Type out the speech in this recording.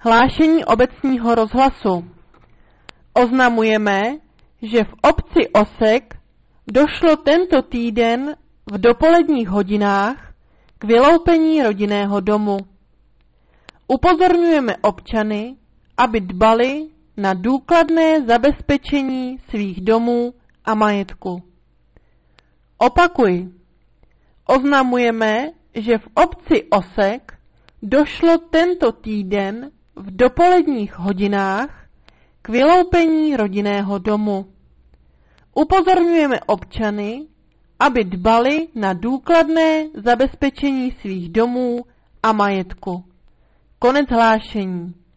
Hlášení obecního rozhlasu. Oznamujeme, že v obci Osek došlo tento týden v dopoledních hodinách k vyloupení rodinného domu. Upozorňujeme občany, aby dbali na důkladné zabezpečení svých domů a majetku. Opakuji. Oznamujeme, že v obci Osek došlo tento týden v dopoledních hodinách k vyloupení rodinného domu. Upozorňujeme občany, aby dbali na důkladné zabezpečení svých domů a majetku. Konec hlášení.